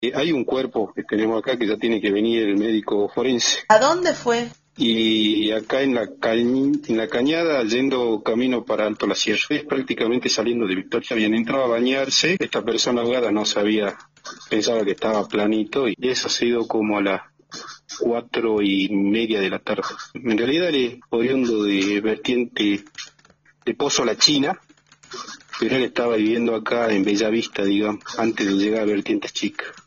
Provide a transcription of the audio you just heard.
Hay un cuerpo que tenemos acá que ya tiene que venir el médico forense. ¿A dónde fue? Y acá en la cañada, yendo camino para Alto La Sierra, es prácticamente saliendo de Victoria, habían entrado a bañarse, esta persona ahogada no sabía, pensaba que estaba planito, y eso ha sido como a las 4:30 de la tarde. En realidad él es oriundo de vertiente de Pozo La China, pero él estaba viviendo acá en Bellavista, digamos, antes de llegar a Vertientes Chicas.